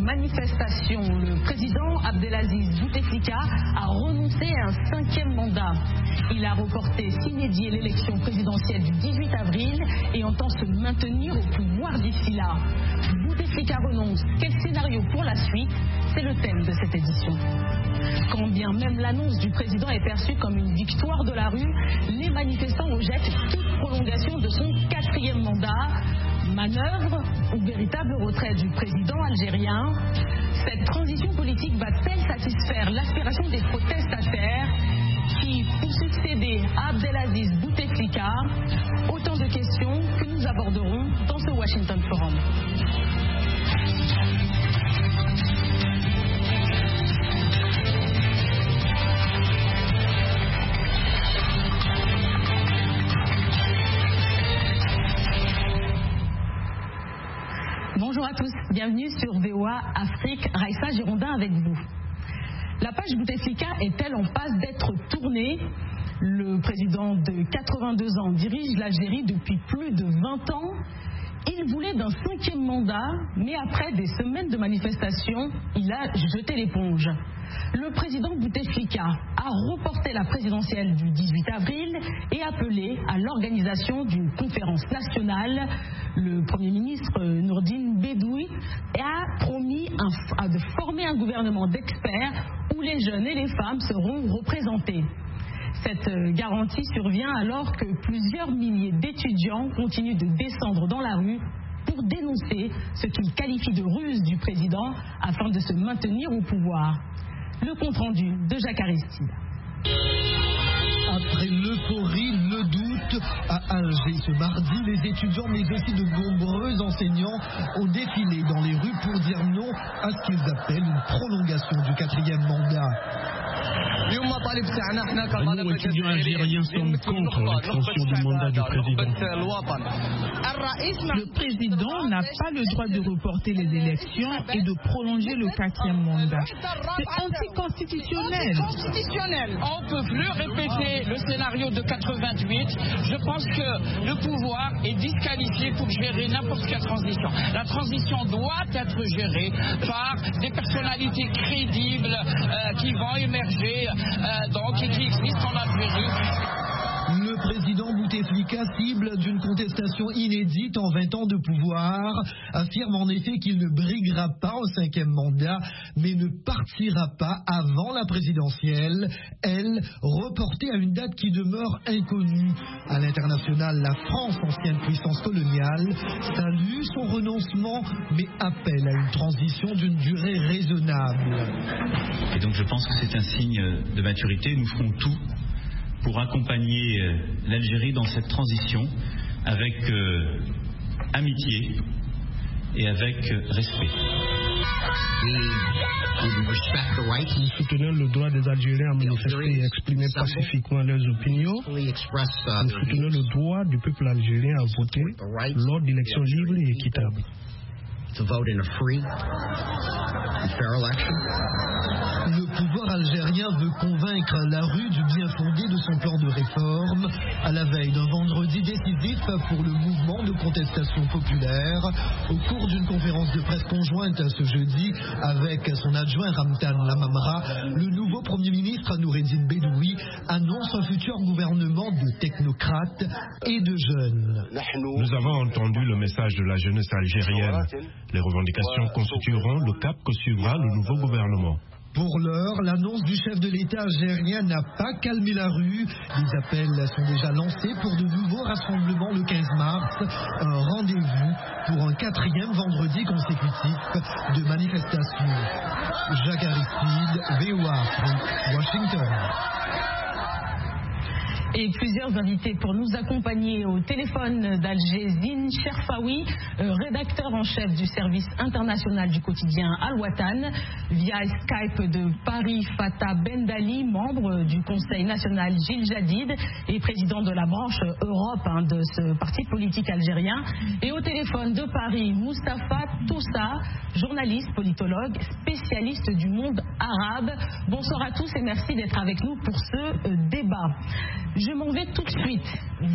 manifestation, le président Abdelaziz Bouteflika a renoncé à un 5e mandat. Il a reporté sine die l'élection présidentielle du 18 avril et entend se maintenir au pouvoir d'ici là. Bouteflika renonce. Quel scénario pour la suite? C'est le thème de cette édition. Quand bien même l'annonce du président est perçue comme une victoire de la rue, les manifestants rejettent toute prolongation de son 4e mandat. Manœuvre ou véritable retrait du président algérien? Cette transition politique va-t-elle satisfaire l'aspiration des protestataires qui, pour succéder à Abdelaziz Bouteflika? Autant de questions que nous aborderons dans ce Washington Forum. Bonjour à tous, bienvenue sur VOA Afrique, Raïssa Girondin avec vous. La page Bouteflika est-elle en passe d'être tournée? Le président de 82 ans dirige l'Algérie depuis plus de 20 ans. Il voulait d'un 5e mandat, mais après des semaines de manifestations, il a jeté l'éponge. Le président Bouteflika a reporté la présidentielle du 18 avril et appelé à l'organisation d'une conférence nationale. Le Premier ministre Nourdine Bedoui a promis de former un gouvernement d'experts où les jeunes et les femmes seront représentés. Cette garantie survient alors que plusieurs milliers d'étudiants continuent de descendre dans la rue pour dénoncer ce qu'ils qualifient de ruse du président afin de se maintenir au pouvoir. Le compte-rendu de Jacques Aristide. Après l'euphorie, le doute, à Alger ce mardi, les étudiants mais aussi de nombreux enseignants ont défilé dans les rues pour dire non à ce qu'ils appellent une prolongation du 4e mandat. Nous, étudiants algériens, sommes contre l'extension du mandat du président. Le président n'a pas le droit de reporter les élections et de prolonger le 4e mandat. C'est anticonstitutionnel. On ne peut plus répéter le scénario de 88. Je pense que le pouvoir est disqualifié pour gérer n'importe quelle transition. La transition doit être gérée par des personnalités crédibles qui vont émerger et qui existent en Algérie. Le président Bouteflika, cible d'une contestation inédite en 20 ans de pouvoir, affirme en effet qu'il ne briguera pas au 5e mandat, mais ne partira pas avant la présidentielle, elle, reportée à une date qui demeure inconnue. À l'international, la France, ancienne puissance coloniale, salue son renoncement, mais appelle à une transition d'une durée raisonnable. Et donc je pense que c'est un signe de maturité. Nous ferons tout pour accompagner l'Algérie dans cette transition avec amitié et avec respect. Nous soutenons le droit des Algériens à manifester et exprimer pacifiquement leurs opinions. Nous soutenons le droit du peuple algérien à voter lors d'élections libres et équitables. Le pouvoir algérien veut convaincre la rue du bien fondé de son plan de réforme à la veille d'un vendredi décisif pour le mouvement de contestation populaire. Au cours d'une conférence de presse conjointe ce jeudi avec son adjoint Ramtan Lamamra, le nouveau Premier ministre Nourdine Bedoui annonce un futur gouvernement de technocrates et de jeunes. Nous avons entendu le message de la jeunesse algérienne. Les revendications constitueront le cap que suivra le nouveau gouvernement. Pour l'heure, l'annonce du chef de l'État algérien n'a pas calmé la rue. Les appels sont déjà lancés pour de nouveaux rassemblements le 15 mars. Un rendez-vous pour un 4e vendredi consécutif de manifestation. Jacques Aristide, VOA Afrique, Washington. Et plusieurs invités pour nous accompagner au téléphone d'Alger. Zine Cherfaoui, rédacteur en chef du service international du quotidien Al-Watan. Via Skype de Paris, Fatah Bendali, membre du Conseil national Gilles Jadid et président de la branche Europe de ce parti politique algérien. Et au téléphone de Paris, Moustapha Toussa, journaliste, politologue, spécialiste du monde arabe. Bonsoir à tous et merci d'être avec nous pour ce débat. Je m'en vais tout de suite